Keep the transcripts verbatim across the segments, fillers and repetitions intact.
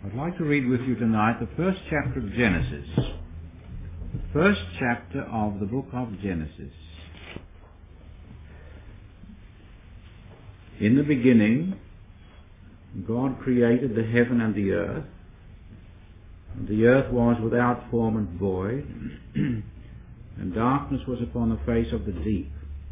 I'd like to read with you tonight the first chapter of Genesis. The first chapter of the book of Genesis. In the beginning, God created the heaven and the earth. The earth was without form and void, and darkness was upon the face of the deep.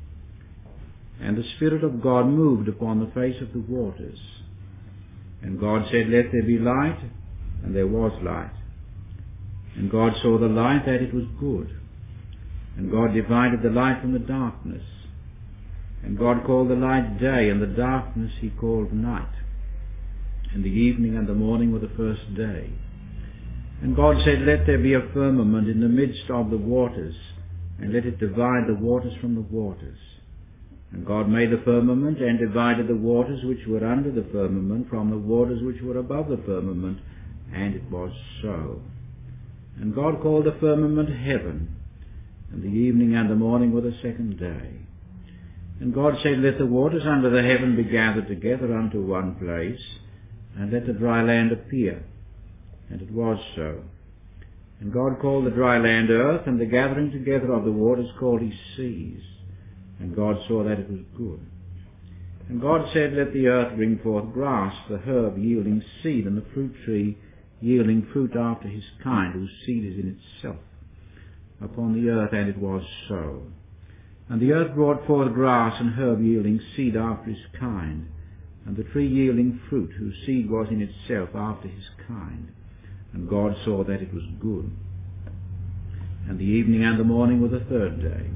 And the Spirit of God moved upon the face of the waters. And God said, "Let there be light," and there was light. And God saw the light, that it was good. And God divided the light from the darkness. And God called the light day, and the darkness he called night. And the evening and the morning were the first day. And God said, "Let there be a firmament in the midst of the waters, and let it divide the waters from the waters." And God made the firmament, and divided the waters which were under the firmament from the waters which were above the firmament, and it was so. And God called the firmament heaven, and the evening and the morning were the second day. And God said, "Let the waters under the heaven be gathered together unto one place, and let the dry land appear." And it was so. And God called the dry land earth, and the gathering together of the waters called he seas. And God saw that it was good. And God said, "Let the earth bring forth grass, the herb yielding seed, and the fruit tree yielding fruit after his kind, whose seed is in itself, upon the earth." And it was so. And the earth brought forth grass and herb yielding seed after his kind, and the tree yielding fruit, whose seed was in itself after his kind. And God saw that it was good. And the evening and the morning were the third day.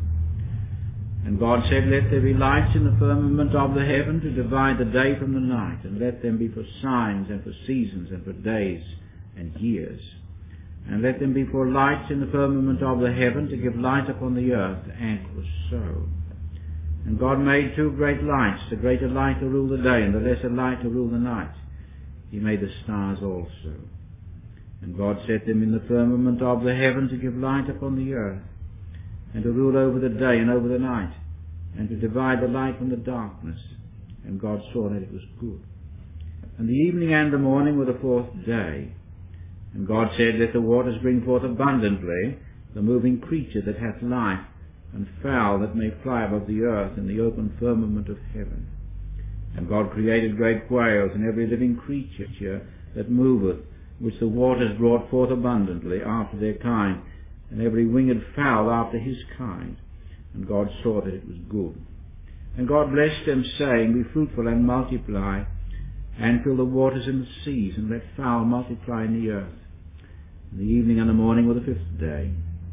And God said, "Let there be lights in the firmament of the heaven to divide the day from the night, and let them be for signs and for seasons and for days and years. And let them be for lights in the firmament of the heaven to give light upon the earth." And it was so. And God made two great lights, the greater light to rule the day, and the lesser light to rule the night. He made the stars also. And God set them in the firmament of the heaven to give light upon the earth, and to rule over the day and over the night, and to divide the light from the darkness. And God saw that it was good. And the evening and the morning were the fourth day. And God said, "Let the waters bring forth abundantly the moving creature that hath life, and fowl that may fly above the earth in the open firmament of heaven." And God created great quails, and every living creature that moveth, which the waters brought forth abundantly after their kind, and every winged fowl after his kind. And God saw that it was good. And God blessed them, saying, "Be fruitful and multiply, and fill the waters and the seas, and let fowl multiply in the earth." And the evening and the morning were the fifth day.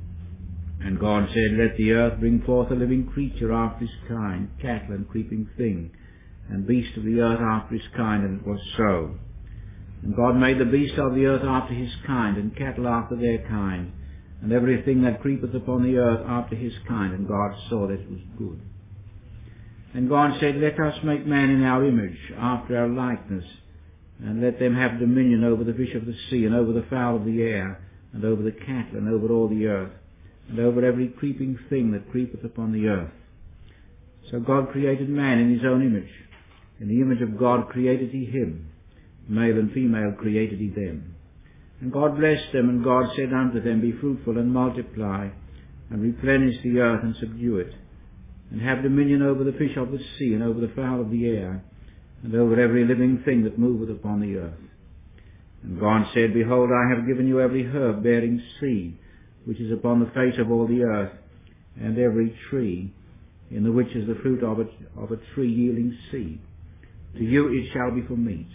And God said, "Let the earth bring forth a living creature after his kind, cattle and creeping thing, and beast of the earth after his kind." And it was so. And God made the beast of the earth after his kind, and cattle after their kind, and everything that creepeth upon the earth after his kind. And God saw that it was good. And God said, "Let us make man in our image, after our likeness, and let them have dominion over the fish of the sea, and over the fowl of the air, and over the cattle, and over all the earth, and over every creeping thing that creepeth upon the earth." So God created man in his own image. In the image of God created he him. Male and female created he them. And God blessed them, and God said unto them, "Be fruitful and multiply, and replenish the earth and subdue it, and have dominion over the fish of the sea, and over the fowl of the air, and over every living thing that moveth upon the earth." And God said, "Behold, I have given you every herb bearing seed, which is upon the face of all the earth, and every tree, in the which is the fruit of a, of a tree yielding seed. To you it shall be for meat.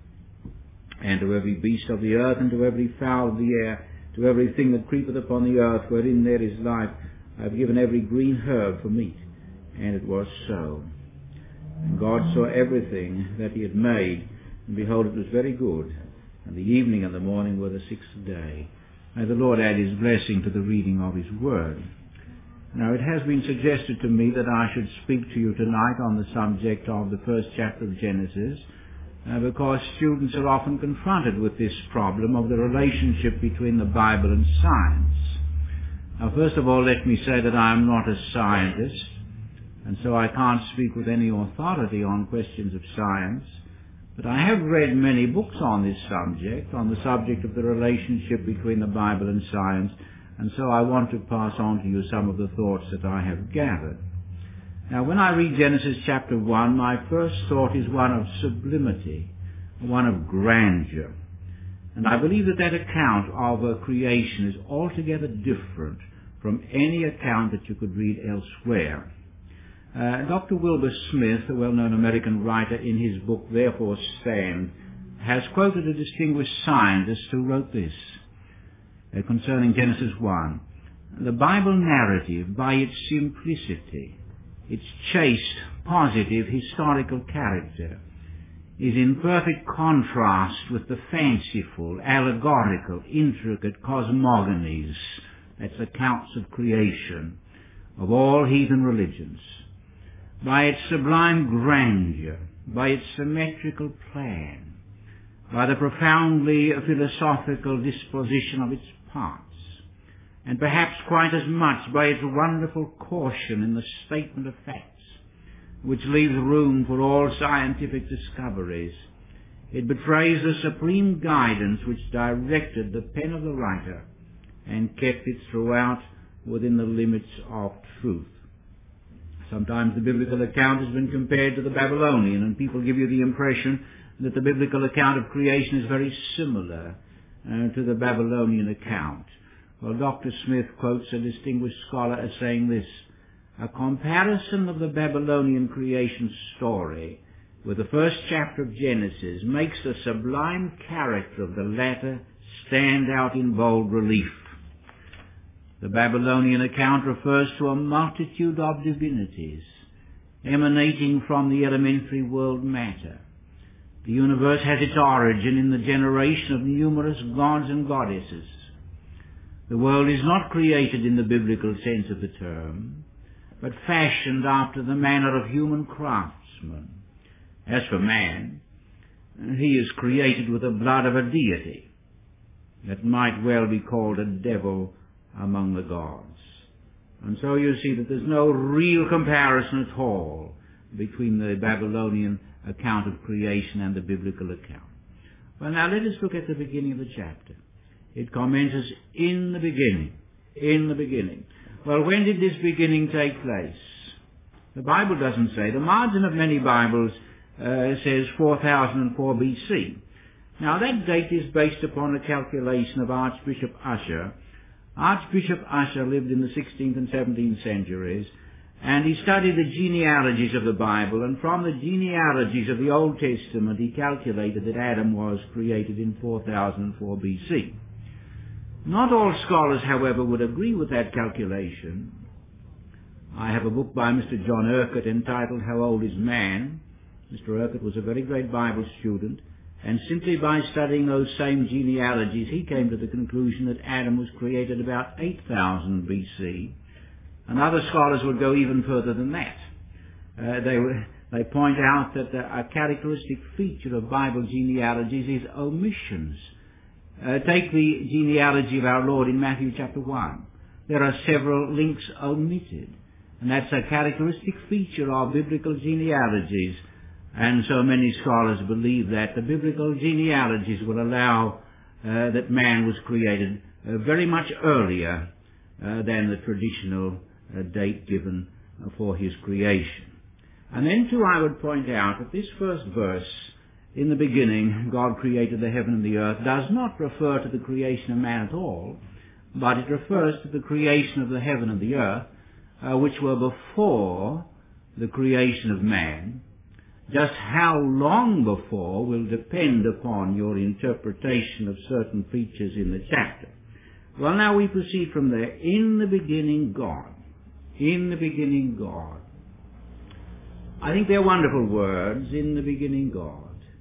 And to every beast of the earth, and to every fowl of the air, to everything that creepeth upon the earth, wherein there is life, I have given every green herb for meat." And it was so. And God saw everything that he had made, and behold, it was very good. And the evening and the morning were the sixth day. May the Lord add his blessing to the reading of his word. Now, it has been suggested to me that I should speak to you tonight on the subject of the first chapter of Genesis, Uh, because students are often confronted with this problem of the relationship between the Bible and science. Now, first of all, let me say that I am not a scientist, and so I can't speak with any authority on questions of science, But I have read many books on this subject, on the subject of the relationship between the Bible and science, and so I want to pass on to you some of the thoughts that I have gathered. Now, when I read Genesis chapter one, my first thought is one of sublimity, one of grandeur. And I believe that that account of uh, creation is altogether different from any account that you could read elsewhere. Uh, Doctor Wilbur Smith, a well-known American writer, in his book Therefore Stand, has quoted a distinguished scientist who wrote this uh, concerning Genesis one. The Bible narrative, by its simplicity, its chaste, positive, historical character, is in perfect contrast with the fanciful, allegorical, intricate cosmogonies, that's accounts of creation, of all heathen religions. By its sublime grandeur, by its symmetrical plan, by the profoundly philosophical disposition of its parts, and perhaps quite as much by its wonderful caution in the statement of facts, which leaves room for all scientific discoveries. It betrays the supreme guidance which directed the pen of the writer and kept it throughout within the limits of truth. Sometimes the biblical account has been compared to the Babylonian, and people give you the impression that the biblical account of creation is very similar uh, to the Babylonian account. Well, Doctor Smith quotes a distinguished scholar as saying this: a comparison of the Babylonian creation story with the first chapter of Genesis makes the sublime character of the latter stand out in bold relief. The Babylonian account refers to a multitude of divinities emanating from the elementary world matter. The universe has its origin in the generation of numerous gods and goddesses. The world is not created in the biblical sense of the term, but fashioned after the manner of human craftsmen. As for man, he is created with the blood of a deity that might well be called a devil among the gods. And so you see that there's no real comparison at all between the Babylonian account of creation and the biblical account. Well, now let us look at the beginning of the chapter. It commences, in the beginning, in the beginning. Well, when did this beginning take place? The Bible doesn't say. The margin of many Bibles uh, says four thousand four B C. Now, that date is based upon a calculation of Archbishop Ussher. Archbishop Ussher lived in the sixteenth and seventeenth centuries, and he studied the genealogies of the Bible, and from the genealogies of the Old Testament he calculated that Adam was created in four thousand four B C. Not all scholars, however, would agree with that calculation. I have a book by Mister John Urquhart entitled How Old is Man? Mister Urquhart was a very great Bible student, and simply by studying those same genealogies, he came to the conclusion that Adam was created about eight thousand B C, and other scholars would go even further than that. Uh, they, they point out that a characteristic feature of Bible genealogies is omissions. Uh, take the genealogy of our Lord in Matthew chapter one. There are several links omitted, and that's a characteristic feature of biblical genealogies. And so many scholars believe that the biblical genealogies will allow uh, that man was created uh, very much earlier uh, than the traditional uh, date given uh, for his creation. And then too I would point out that this first verse, in the beginning God created the heaven and the earth, does not refer to the creation of man at all, but it refers to the creation of the heaven and the earth, uh, which were before the creation of man. Just how long before will depend upon your interpretation of certain features in the chapter. Well, now we proceed from there. In the beginning, God. In the beginning, God. I think they're wonderful words, in the beginning, God.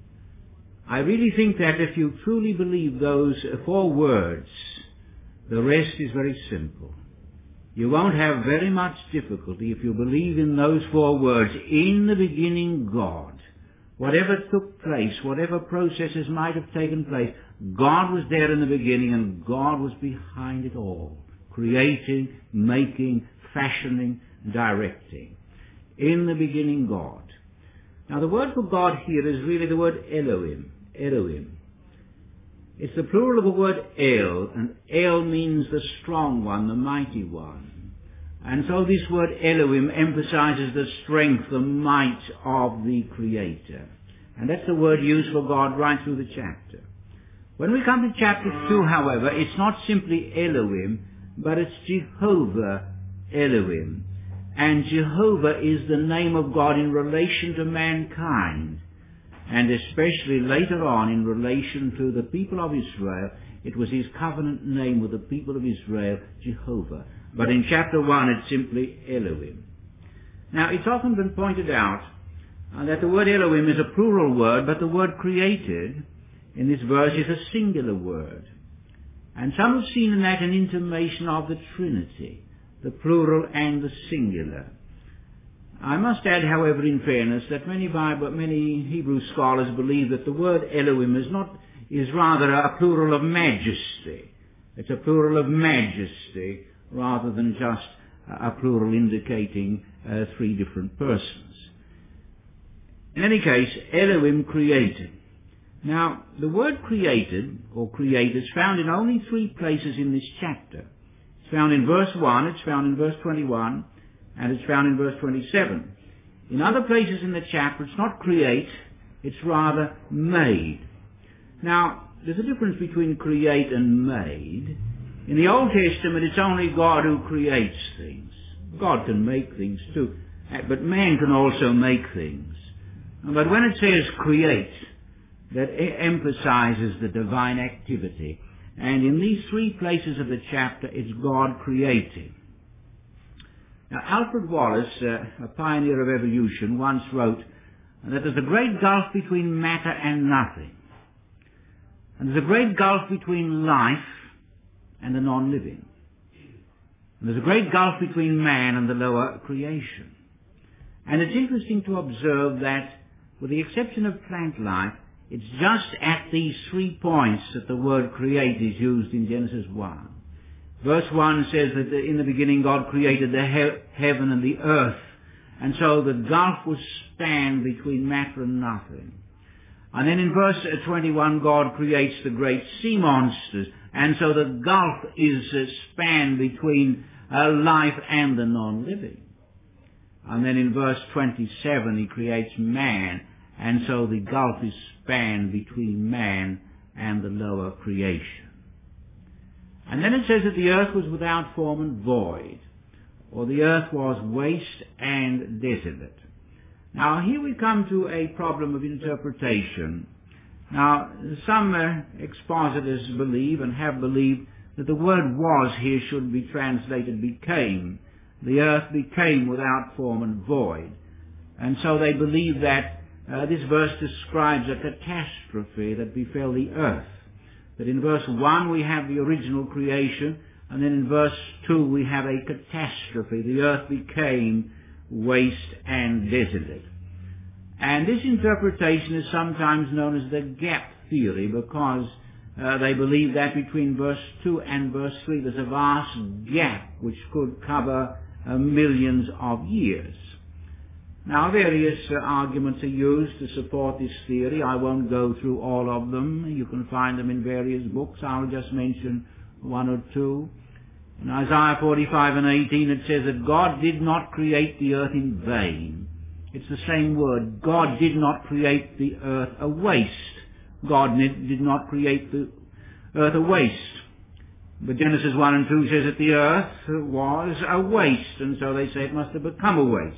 I really think that if you truly believe those four words, the rest is very simple. You won't have very much difficulty if you believe in those four words, in the beginning, God. Whatever took place, whatever processes might have taken place, God was there in the beginning, and God was behind it all, creating, making, fashioning, directing. In the beginning, God. Now the word for God here is really the word Elohim. Elohim. It's the plural of the word El, and El means the strong one, the mighty one. And so this word Elohim emphasizes the strength, the might of the Creator. And that's the word used for God right through the chapter. When we come to chapter two, however, it's not simply Elohim, but it's Jehovah Elohim. And Jehovah is the name of God in relation to mankind, and especially later on in relation to the people of Israel. It was his covenant name with the people of Israel, Jehovah. But in chapter one it's simply Elohim. Now it's often been pointed out uh, that the word Elohim is a plural word, but the word created in this verse is a singular word. And some have seen in that an intimation of the Trinity, the plural and the singular. I must add, however, in fairness, that many Bible, many Hebrew scholars believe that the word Elohim is not, is rather a plural of majesty. It's a plural of majesty rather than just a plural indicating uh, three different persons. In any case, Elohim created. Now, the word created, or create, is found in only three places in this chapter. It's found in verse one, it's found in verse twenty-one, and it's found in verse twenty-seven. In other places in the chapter, it's not create, it's rather made. Now, there's a difference between create and made. In the Old Testament, it's only God who creates things. God can make things too, but man can also make things. But when it says create, that emphasizes the divine activity. And in these three places of the chapter, it's God creating. Now, Alfred Wallace, uh, a pioneer of evolution, once wrote that there's a great gulf between matter and nothing. And there's a great gulf between life and the non-living. And there's a great gulf between man and the lower creation. And it's interesting to observe that, with the exception of plant life, it's just at these three points that the word create is used in Genesis one. Verse one says that in the beginning God created the he- heaven and the earth. And so the gulf was spanned between matter and nothing. And then in verse twenty-one God creates the great sea monsters. And so the gulf is uh, spanned between uh, life and the non-living. And then in verse twenty-seven he creates man. And so the gulf is spanned between man and the lower creation. And then it says that the earth was without form and void, or the earth was waste and desolate. Now here we come to a problem of interpretation. Now some uh, expositors believe and have believed that the word was here should be translated became. The earth became without form and void. And so they believe that Uh, this verse describes a catastrophe that befell the earth. That in verse one we have the original creation, and then in verse two we have a catastrophe. The earth became waste and desolate. And this interpretation is sometimes known as the gap theory, because uh, they believe that between verse two and verse three there's a vast gap which could cover uh, millions of years. Now, various uh, arguments are used to support this theory. I won't go through all of them. You can find them in various books. I'll just mention one or two. In Isaiah forty-five and eighteen it says that God did not create the earth in vain. It's the same word. God did not create the earth a waste. God did not create the earth a waste. But Genesis one and two says that the earth was a waste, and so they say it must have become a waste.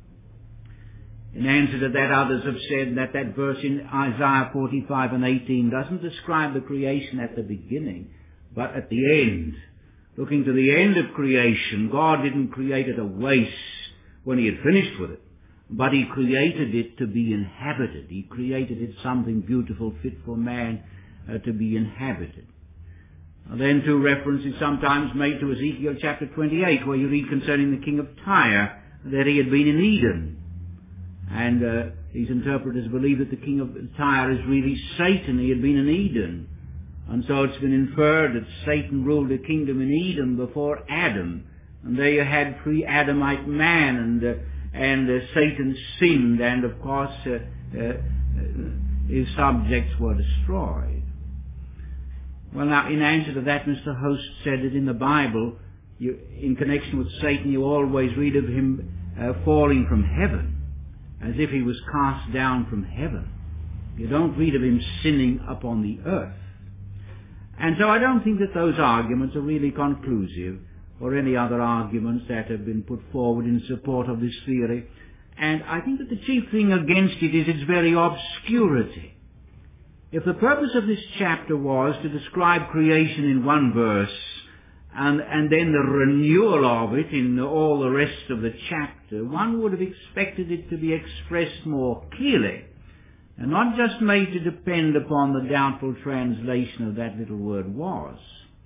In answer to that, others have said that that verse in Isaiah forty-five and eighteen doesn't describe the creation at the beginning, but at the end. Looking to the end of creation, God didn't create it a waste when he had finished with it, but he created it to be inhabited. He created it something beautiful, fit for man uh, to be inhabited. And then two references sometimes made to Ezekiel chapter twenty-eight, where you read concerning the king of Tyre that he had been in Eden. And uh, these interpreters believe that the king of Tyre is really Satan. He had been in Eden. And so it's been inferred that Satan ruled the kingdom in Eden before Adam. And there you had pre-Adamite man. And uh, and uh, Satan sinned, and of course uh, uh, his subjects were destroyed. Well, now, in answer to that, Mister Host said that in the Bible, you, in connection with Satan, you always read of him uh, falling from heaven, as if he was cast down from heaven. You don't read of him sinning upon the earth. And so I don't think that those arguments are really conclusive, or any other arguments that have been put forward in support of this theory. And I think that the chief thing against it is its very obscurity. If the purpose of this chapter was to describe creation in one verse, and, and then the renewal of it in all the rest of the chapter, one would have expected it to be expressed more clearly, and not just made to depend upon the doubtful translation of that little word was.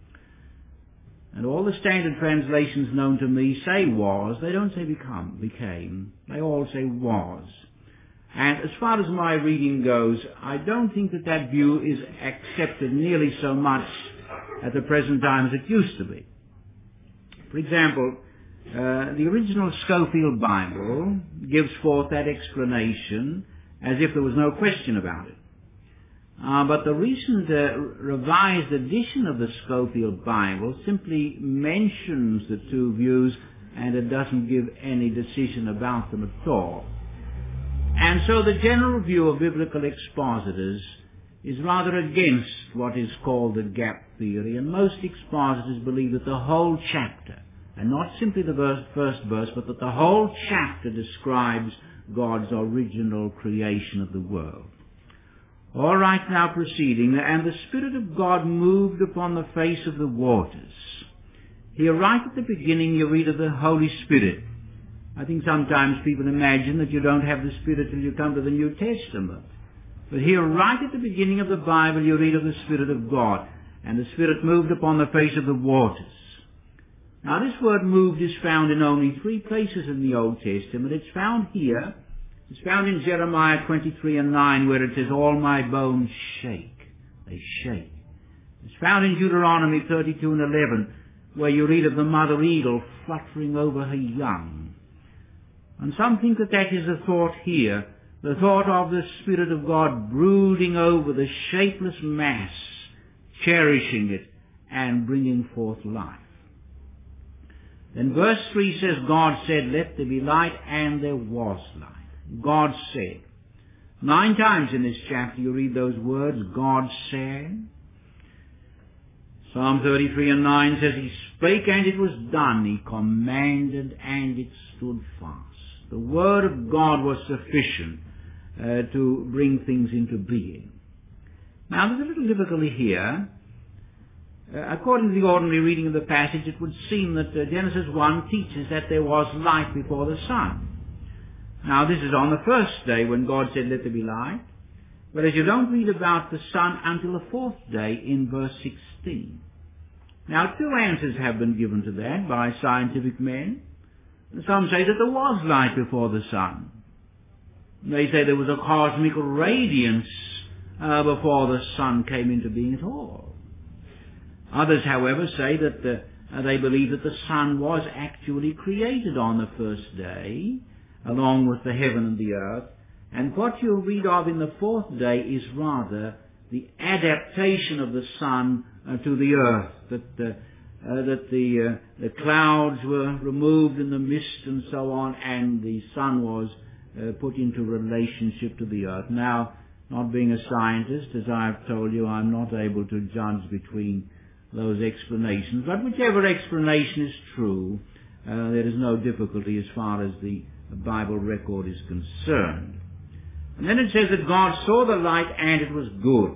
And all the standard translations known to me say was. They don't say become, became. They all say was. And as far as my reading goes, I don't think that that view is accepted nearly so much at the present time as it used to be. For example, uh, the original Scofield Bible gives forth that explanation as if there was no question about it. Uh, but the recent uh, revised edition of the Scofield Bible simply mentions the two views, and it doesn't give any decision about them at all. And so the general view of biblical expositors is rather against what is called the gap theory, and most expositors believe that the whole chapter, and not simply the verse, first verse, but that the whole chapter describes God's original creation of the world. All right, now proceeding, and the Spirit of God moved upon the face of the waters. Here, right at the beginning, you read of the Holy Spirit. I think sometimes people imagine that you don't have the Spirit till you come to the New Testament. But here, right at the beginning of the Bible, you read of the Spirit of God, and the Spirit moved upon the face of the waters. Now, this word moved is found in only three places in the Old Testament. It's found here. It's found in Jeremiah twenty-three and nine, where it says, all my bones shake. They shake. It's found in Deuteronomy thirty-two and eleven, where you read of the mother eagle fluttering over her young. And some think that that is the thought here, the thought of the Spirit of God brooding over the shapeless mass, cherishing it, and bringing forth life. Then verse three says, God said, let there be light, and there was light. God said. Nine times in this chapter you read those words, God said. Psalm thirty-three and nine says, he spake and it was done. He commanded and it stood fast. The word of God was sufficient uh, to bring things into being. Now there's a little difficulty here. Uh, according to the ordinary reading of the passage, it would seem that uh, Genesis one teaches that there was light before the sun. Now, this is on the first day when God said, let there be light. Whereas you don't read about the sun until the fourth day in verse sixteen. Now, two answers have been given to that by scientific men. Some say that there was light before the sun. They say there was a cosmic radiance uh, before the sun came into being at all. Others, however, say that the, uh, they believe that the sun was actually created on the first day, along with the heaven and the earth. And what you'll read of in the fourth day is rather the adaptation of the sun uh, to the earth, that, uh, uh, that the, uh, the clouds were removed in the mist and so on, and the sun was uh, put into relationship to the earth. Now, not being a scientist, as I've told you, I'm not able to judge between those explanations. But whichever explanation is true, uh, there is no difficulty as far as the The Bible record is concerned. And then it says that God saw the light and it was good.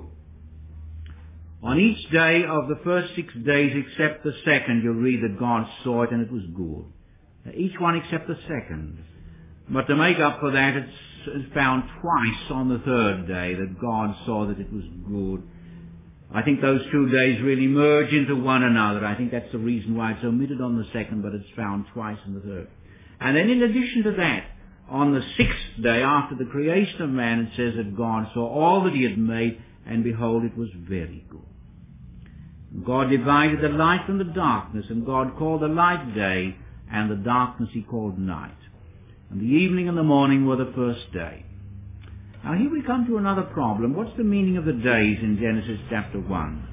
On each day of the first six days except the second, you'll read that God saw it and it was good. Each one except the second. But to make up for that, it's found twice on the third day that God saw that it was good. I think those two days really merge into one another. I think that's the reason why it's omitted on the second, but it's found twice in the third. And then in addition to that, on the sixth day after the creation of man, it says that God saw all that he had made, and behold, it was very good. God divided the light from the darkness, and God called the light day, and the darkness he called night. and the evening and the morning were the first day. Now here we come to another problem. What's the meaning of the days in Genesis chapter one?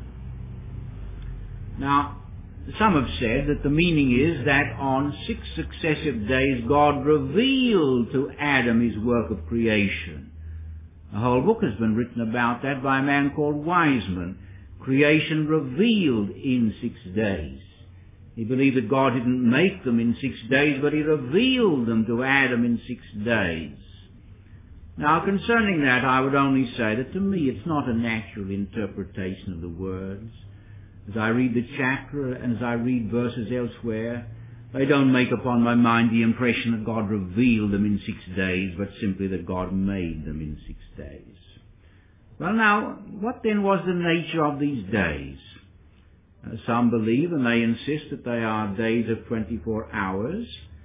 Now, some have said that the meaning is that on six successive days God revealed to Adam his work of creation. A whole book has been written about that by a man called Wiseman. Creation revealed in six days. He believed that God didn't make them in six days, but he revealed them to Adam in six days. Now, concerning that, I would only say that to me it's not a natural interpretation of the words. As I read the chapter and as I read verses elsewhere, they don't make upon my mind the impression that God revealed them in six days, but simply that God made them in six days. Well now, what then was the nature of these days? Uh, some believe, and they insist, that they are days of twenty-four hours,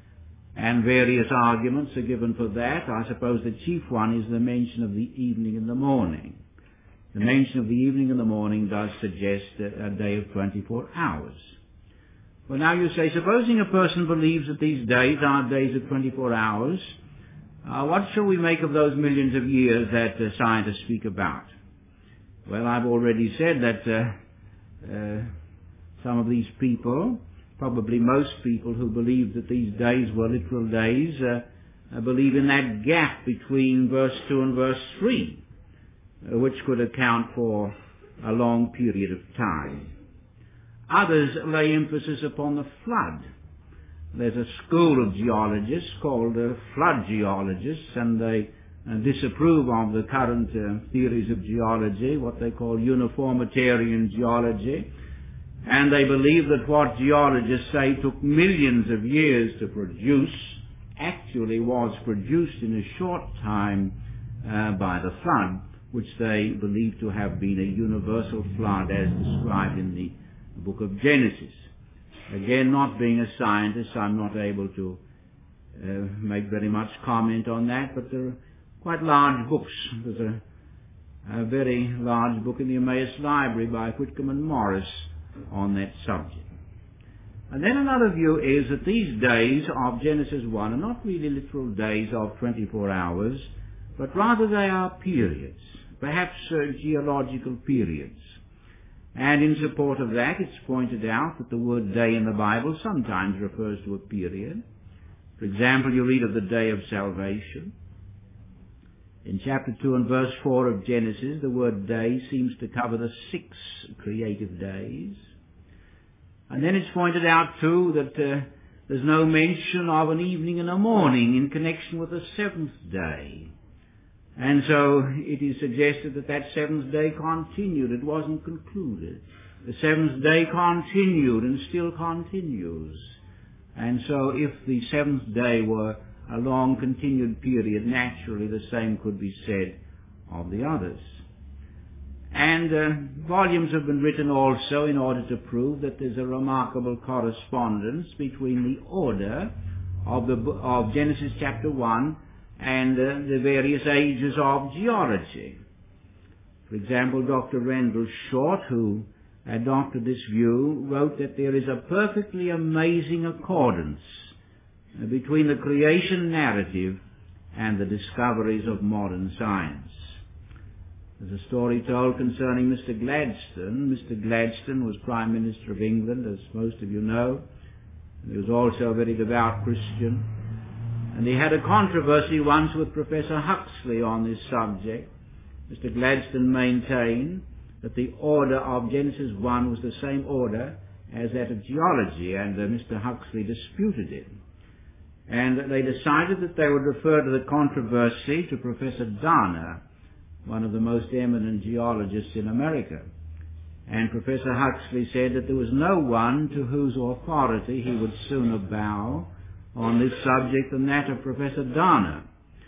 and various arguments are given for that. I suppose the chief one is the mention of the evening and the morning. The mention of the evening and the morning does suggest a, a day of twenty-four hours. Well now you say, supposing a person believes that these days are days of twenty-four hours, uh, what shall we make of those millions of years that uh, scientists speak about? Well, I've already said that uh, uh, some of these people, probably most people who believe that these days were literal days, uh, uh, believe in that gap between verse two and verse three, uh, which could account for a long period of time. Others lay emphasis upon the flood. There's a school of geologists called uh, flood geologists, and they uh, disapprove of the current uh, theories of geology, what they call uniformitarian geology. And they believe that what geologists say took millions of years to produce actually was produced in a short time uh, by the flood, which they believe to have been a universal flood as described in the book of Genesis. Again, not being a scientist, I'm not able to uh, make very much comment on that, but there are quite large books. There's a, a very large book in the Emmaus Library by Whitcomb and Morris on that subject. And then another view is that these days of Genesis one are not really literal days of twenty-four hours, but rather they are periods, perhaps uh, geological periods. And in support of that, it's pointed out that the word day in the Bible sometimes refers to a period. For example, you read of the day of salvation. In chapter two and verse four of Genesis, the word day seems to cover the six creative days. And then it's pointed out, too, that uh, there's no mention of an evening and a morning in connection with the seventh day. And so it is suggested that that seventh day continued. It wasn't concluded. The seventh day continued and still continues. And so if the seventh day were a long continued period, naturally the same could be said of the others. And uh, volumes have been written also in order to prove that there's a remarkable correspondence between the order of, the, of Genesis chapter one and uh, the various ages of geology. For example, Doctor Rendell Short, who adopted this view, wrote that there is a perfectly amazing accordance between the creation narrative and the discoveries of modern science. There's a story told concerning Mister Gladstone. Mister Gladstone was Prime Minister of England, as most of you know. He was also a very devout Christian. And he had a controversy once with Professor Huxley on this subject. Mister Gladstone maintained that the order of Genesis one was the same order as that of geology, and uh, Mister Huxley disputed it. And they decided that they would refer to the controversy to Professor Dana, one of the most eminent geologists in America. And Professor Huxley said that there was no one to whose authority he would sooner bow on this subject than that of Professor Dana.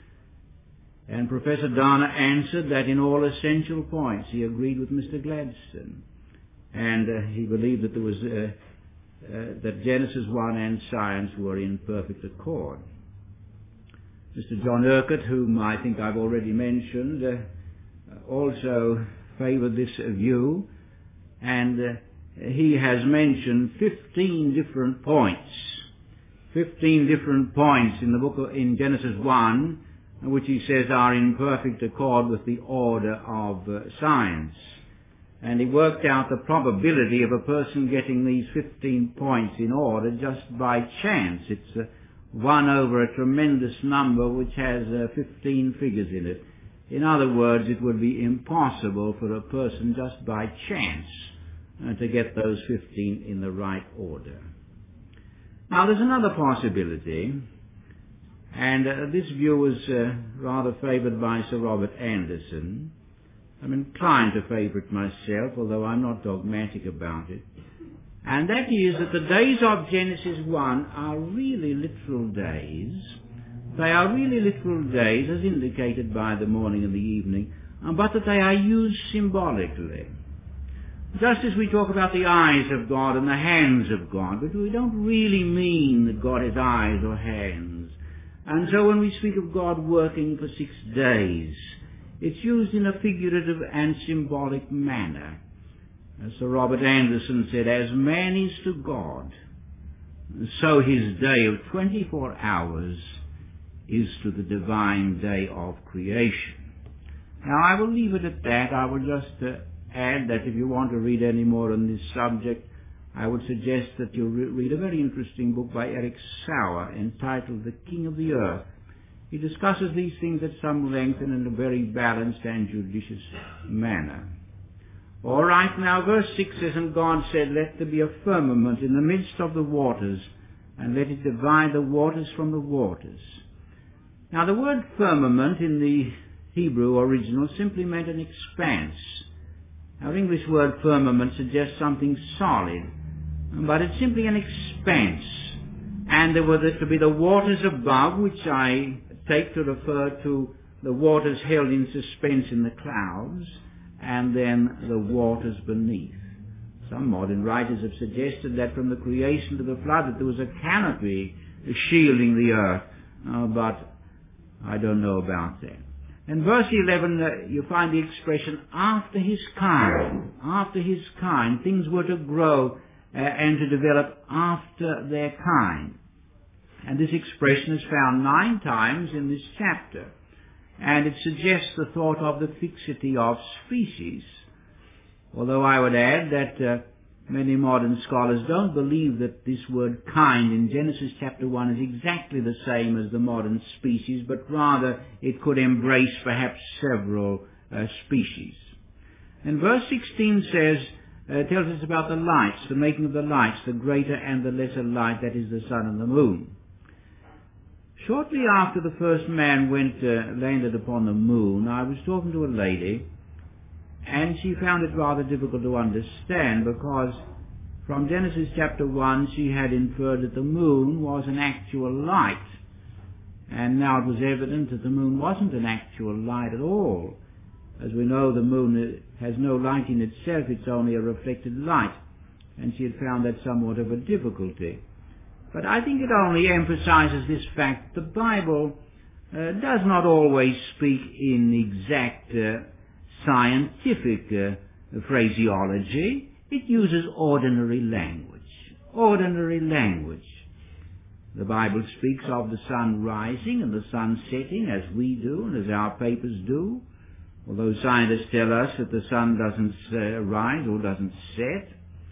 And Professor Dana answered that in all essential points he agreed with Mister Gladstone. And uh, he believed that there was uh, uh, that Genesis one and science were in perfect accord. Mister John Urquhart, whom I think I've already mentioned, uh, also favored this view, and uh, he has mentioned fifteen different points, fifteen different points in the book of, in Genesis one, which he says are in perfect accord with the order of uh, science. And he worked out the probability of a person getting these fifteen points in order just by chance. It's uh, one over a tremendous number which has uh, fifteen figures in it. In other words, it would be impossible for a person just by chance uh, to get those fifteen in the right order. Now there's another possibility, and uh, this view was uh, rather favoured by Sir Robert Anderson. I'm inclined to favour it myself, although I'm not dogmatic about it. And that is that the days of Genesis one are really literal days. They are really literal days, as indicated by the morning and the evening, but that they are used symbolically. Just as we talk about the eyes of God and the hands of God, but we don't really mean that God has eyes or hands. And so when we speak of God working for six days, it's used in a figurative and symbolic manner. As Sir Robert Anderson said, as man is to God, so his day of twenty-four hours is to the divine day of creation. Now I will leave it at that. I will just uh, add that if you want to read any more on this subject, I would suggest that you re- read a very interesting book by Eric Sauer entitled The King of the Earth. He discusses these things at some length and in a very balanced and judicious manner. All right, now verse six says, and God said, let there be a firmament in the midst of the waters, and let it divide the waters from the waters. Now the word firmament in the Hebrew original simply meant an expanse. Our English word firmament suggests something solid, but it's simply an expanse. And there were to be the waters above, which I take to refer to the waters held in suspense in the clouds, and then the waters beneath. Some modern writers have suggested that from the creation to the flood that there was a canopy shielding the earth, uh, but I don't know about that. In verse eleven, uh, you find the expression, after his kind. After his kind. Things were to grow uh, and to develop after their kind. And this expression is found nine times in this chapter. And it suggests the thought of the fixity of species. Although I would add that uh, many modern scholars don't believe that this word kind in Genesis chapter one is exactly the same as the modern species, but rather it could embrace perhaps several uh, species. And verse sixteen says, uh, tells us about the lights, the making of the lights, the greater and the lesser light, that is the sun and the moon. Shortly after the first man went, uh, landed upon the moon, I was talking to a lady, and she found it rather difficult to understand because from Genesis chapter one she had inferred that the moon was an actual light. And now it was evident that the moon wasn't an actual light at all. As we know, the moon has no light in itself, it's only a reflected light. And she had found that somewhat of a difficulty. But I think it only emphasizes this fact that the Bible uh, does not always speak in exact uh, scientific uh, phraseology. It uses ordinary language. Ordinary language. The Bible speaks of the sun rising and the sun setting as we do and as our papers do. Although scientists tell us that the sun doesn't uh, rise or doesn't set.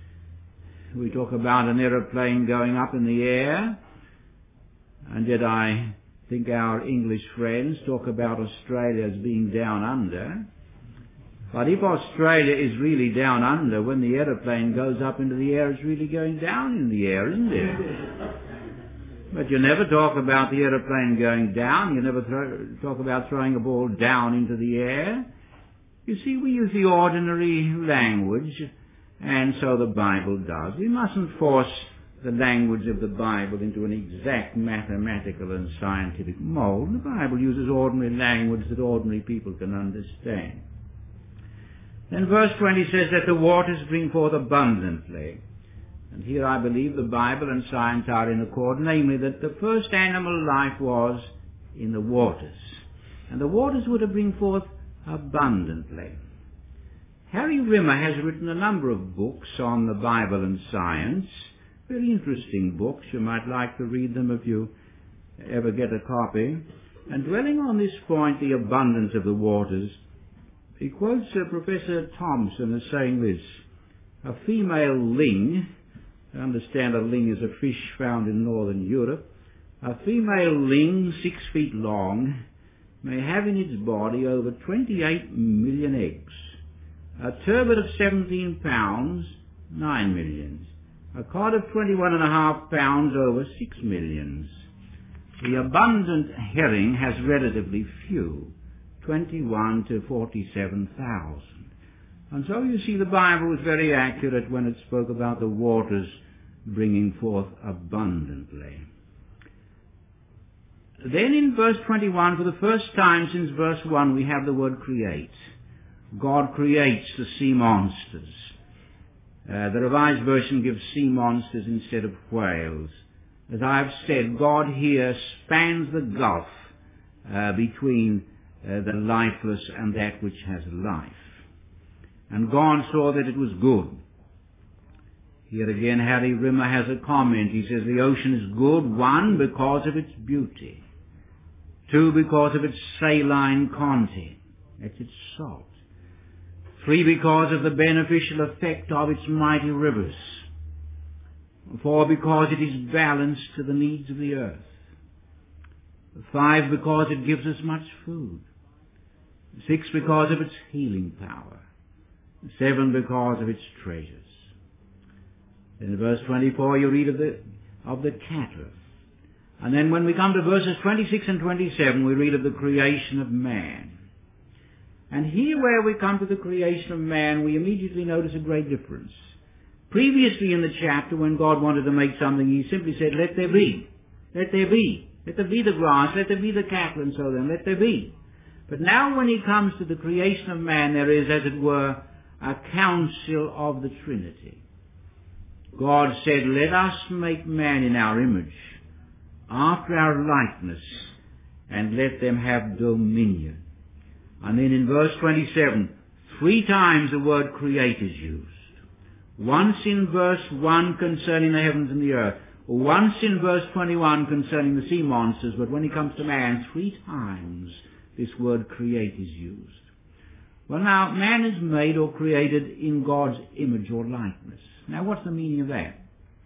We talk about an aeroplane going up in the air, and yet I think our English friends talk about Australia as being down under. But if Australia is really down under, when the aeroplane goes up into the air, it's really going down in the air, isn't it? But you never talk about the aeroplane going down. You never throw, talk about throwing a ball down into the air. You see, we use the ordinary language, and so the Bible does. We mustn't force the language of the Bible into an exact mathematical and scientific mold. The Bible uses ordinary language that ordinary people can understand. Then verse twenty says that the waters bring forth abundantly. And here I believe the Bible and science are in accord, namely that the first animal life was in the waters. And the waters were to bring forth abundantly. Harry Rimmer has written a number of books on the Bible and science, Very interesting books. You might like to read them if you ever get a copy. And dwelling on this point, the abundance of the waters, he quotes uh, Professor Thomson as saying this: a female ling, I understand a ling is a fish found in northern Europe, a female ling six feet long may have in its body over twenty-eight million eggs. A turbot of seventeen pounds, nine millions. A cod of twenty-one and a half pounds, over six millions. The abundant herring has relatively few, twenty-one to forty-seven thousand. And so you see the Bible was very accurate when it spoke about the waters bringing forth abundantly. Then in verse twenty-one, for the first time since verse one, we have the word create. God creates the sea monsters. Uh, the Revised Version gives sea monsters instead of whales. As I have said, God here spans the gulf uh, between uh, the lifeless and that which has life. And God saw that it was good. Here again, Harry Rimmer has a comment. He says the ocean is good, one, because of its beauty. Two, because of its saline content. That's its salt. Three, because of the beneficial effect of its mighty rivers. Four, because it is balanced to the needs of the earth. Five, because it gives us much food. Six, because of its healing power. Seven, because of its treasures. In verse twenty-four, you read of the, of the cattle. And then when we come to verses twenty-six and twenty-seven, we read of the creation of man. And here where we come to the creation of man, we immediately notice a great difference. Previously in the chapter, when God wanted to make something, he simply said, let there be. Let there be. Let there be the grass. Let there be the cattle and so on. Let there be. But now when he comes to the creation of man, there is, as it were, a council of the Trinity. God said, let us make man in our image, after our likeness, and let them have dominion. And then in verse twenty-seven, three times the word create is used. Once in verse one concerning the heavens and the earth. Once in verse twenty-one concerning the sea monsters. But when it comes to man, three times this word create is used. Well now, man is made or created in God's image or likeness. Now what's the meaning of that?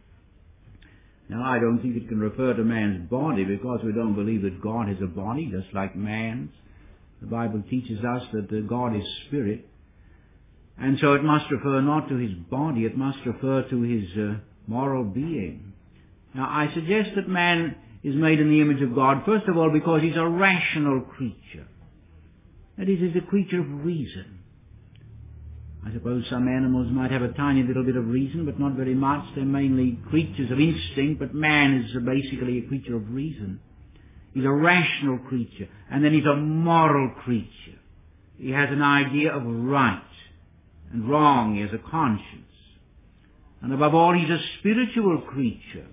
Now I don't think it can refer to man's body, because we don't believe that God has a body just like man's. The Bible teaches us that uh, God is spirit. And so it must refer not to his body, it must refer to his uh, moral being. Now I suggest that man is made in the image of God, first of all because he's a rational creature. That is, he's a creature of reason. I suppose some animals might have a tiny little bit of reason, but not very much. They're mainly creatures of instinct, but man is basically a creature of reason. He's a rational creature, and then he's a moral creature. He has an idea of right and wrong. He has a conscience. And above all, he's a spiritual creature.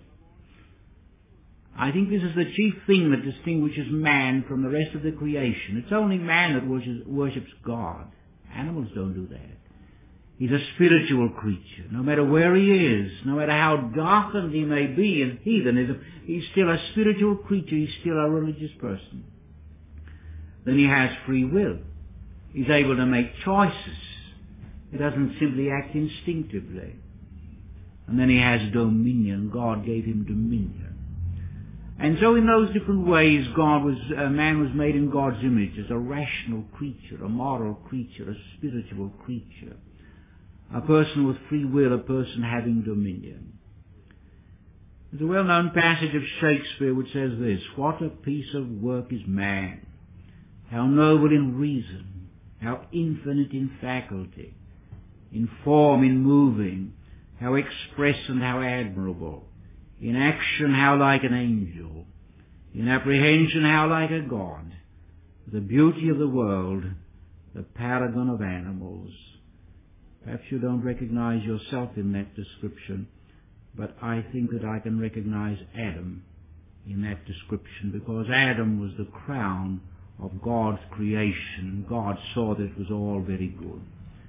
I think this is the chief thing that distinguishes man from the rest of the creation. It's only man that worships, worships God. Animals don't do that. He's a spiritual creature. No matter where he is, no matter how darkened he may be in heathenism, he's still a spiritual creature. He's still a religious person. Then he has free will. He's able to make choices. He doesn't simply act instinctively. And then he has dominion. God gave him dominion. And so in those different ways, God was, uh, man was made in God's image as a rational creature, a moral creature, a spiritual creature. A person with free will, a person having dominion. There's a well-known passage of Shakespeare which says this: what a piece of work is man, how noble in reason, how infinite in faculty, in form, in moving, how express and how admirable, in action how like an angel, in apprehension how like a god, the beauty of the world, the paragon of animals. Perhaps you don't recognize yourself in that description, but I think that I can recognize Adam in that description, because Adam was the crown of God's creation. God saw that it was all very good.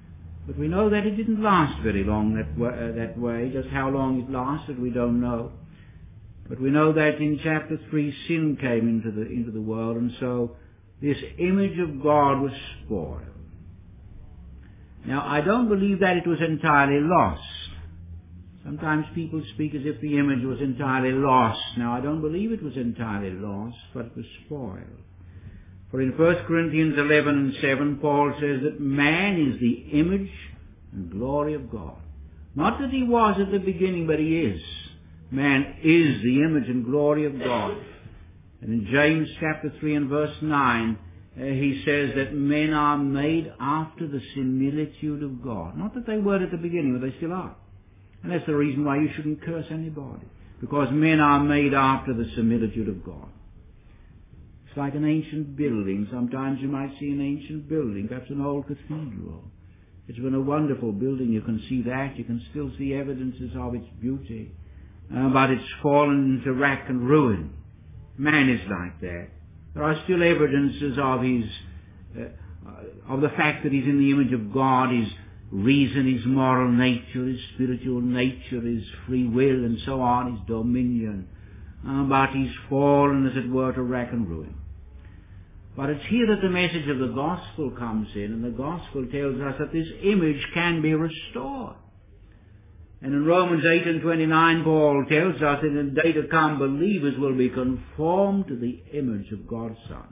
But we know that it didn't last very long that way, uh, that way. Just how long it lasted, we don't know. But we know that in chapter three, sin came into the, into the world, and so this image of God was spoiled. Now, I don't believe that it was entirely lost. Sometimes people speak as if the image was entirely lost. Now, I don't believe it was entirely lost, but it was spoiled. For in First Corinthians eleven and seven, Paul says that man is the image and glory of God. Not that he was at the beginning, but he is. Man is the image and glory of God. And in James chapter three and verse nine, uh, he says that men are made after the similitude of God. Not that they were at the beginning, but they still are. And that's the reason why you shouldn't curse anybody. Because men are made after the similitude of God. It's like an ancient building. Sometimes you might see an ancient building, perhaps an old cathedral. It's been a wonderful building. You can see that. You can still see evidences of its beauty. Uh, but it's fallen into wreck and ruin. Man is like that. There are still evidences of his, uh, of the fact that he's in the image of God, his reason, his moral nature, his spiritual nature, his free will, and so on, his dominion. Uh, but he's fallen, as it were, to wreck and ruin. But it's here that the message of the gospel comes in, and the gospel tells us that this image can be restored. And in Romans eight and twenty-nine, Paul tells us that in the day to come, believers will be conformed to the image of God's Son.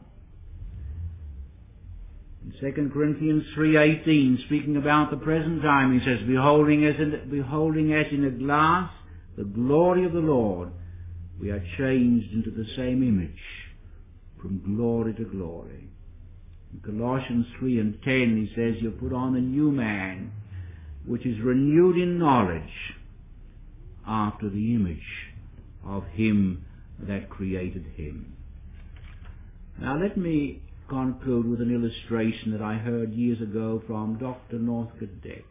In Second Corinthians three eighteen, speaking about the present time, he says, Beholding as in, beholding as in a glass the glory of the Lord, we are changed into the same image, from glory to glory. In Colossians three and ten, he says, You put on the new man, which is renewed in knowledge after the image of him that created him. Now let me conclude with an illustration that I heard years ago from Doctor Northcote Dick.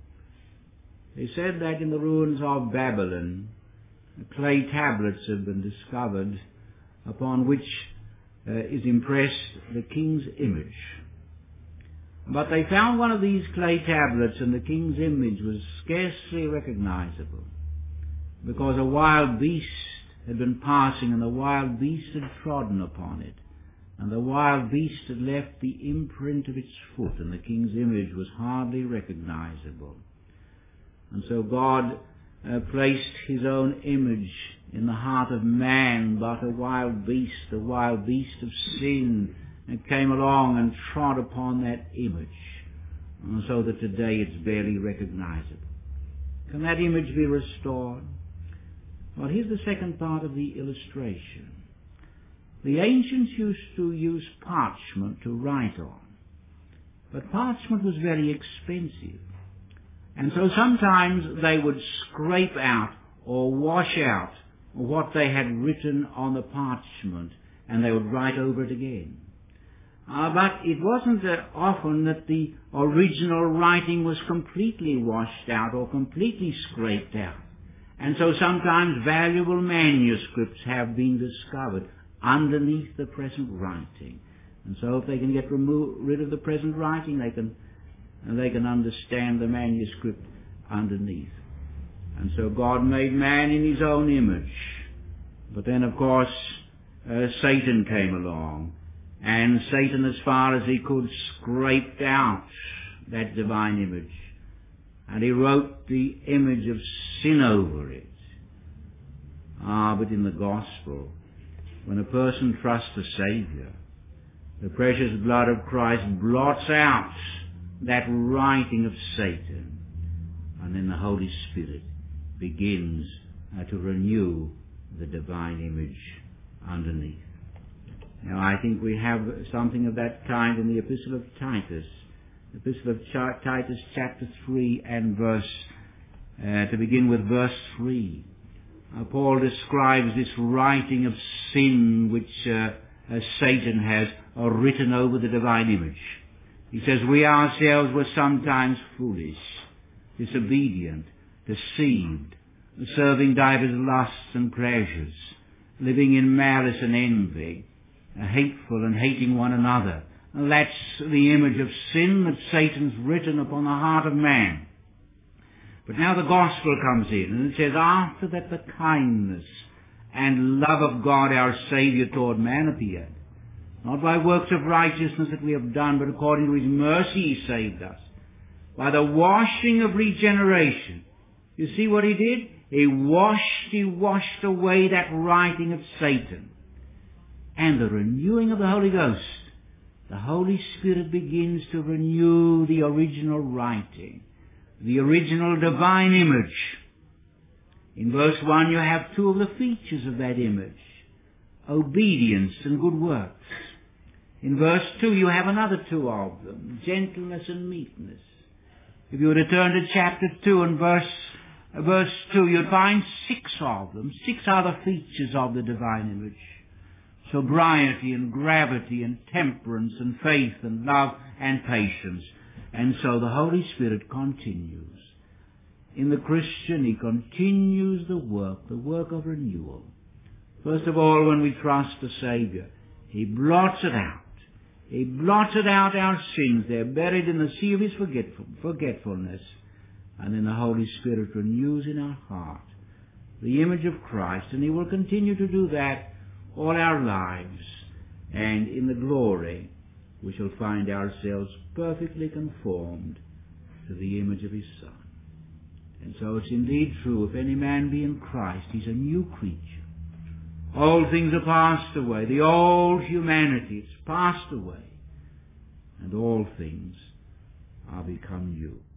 He said that in the ruins of Babylon, clay tablets have been discovered upon which uh, is impressed the king's image. But they found one of these clay tablets, and the king's image was scarcely recognizable, because a wild beast had been passing, and the wild beast had trodden upon it, and the wild beast had left the imprint of its foot, and the king's image was hardly recognizable. And so God uh, placed his own image in the heart of man, but a wild beast, the wild beast of sin, and came along and trod upon that image, and so that today it's barely recognizable. Can that image be restored? Well, here's the second part of the illustration. The ancients used to use parchment to write on, but parchment was very expensive, and so sometimes they would scrape out or wash out what they had written on the parchment, and they would write over it again. Uh, but it wasn't uh, often that the original writing was completely washed out or completely scraped out. And so sometimes valuable manuscripts have been discovered underneath the present writing. And so if they can get remo- rid of the present writing, they can, and they can understand the manuscript underneath. And so God made man in his own image. But then, of course, uh, Satan came along. And Satan, as far as he could, scraped out that divine image. And he wrote the image of sin over it. Ah, but in the gospel, when a person trusts the Savior, the precious blood of Christ blots out that writing of Satan. And then the Holy Spirit begins uh, to renew the divine image underneath. Now, I think we have something of that kind in the Epistle of Titus. The Epistle of Ch- Titus chapter three and verse, uh, to begin with verse three. Uh, Paul describes this writing of sin which uh, uh, Satan has uh, written over the divine image. He says, We ourselves were sometimes foolish, disobedient, deceived, serving divers lusts and pleasures, living in malice and envy, hateful and hating one another. And that's the image of sin that Satan's written upon the heart of man. But now the gospel comes in, and it says, after that the kindness and love of God our Saviour toward man appeared, not by works of righteousness that we have done, but according to his mercy he saved us, by the washing of regeneration. You see what he did? He washed, he washed away that writing of Satan. And the renewing of the Holy Ghost. The Holy Spirit begins to renew the original writing, the original divine image. In verse one you have two of the features of that image, obedience and good works. In verse two you have another two of them, gentleness and meekness. If you were to turn to chapter two and verse, verse two, you'd find six of them, six other features of the divine image. Sobriety and gravity and temperance and faith and love and patience. And so the Holy Spirit continues. In the Christian, he continues the work, the work of renewal. First of all, when we trust the Saviour, he blots it out. He blotted out our sins. They're buried in the sea of his forgetful, forgetfulness. And then the Holy Spirit renews in our heart the image of Christ. And he will continue to do that all our lives. And in the glory, we shall find ourselves perfectly conformed to the image of his Son. And so it's indeed true, if any man be in Christ, he's a new creature. All things are passed away. The old humanity, it's passed away. And all things are become new.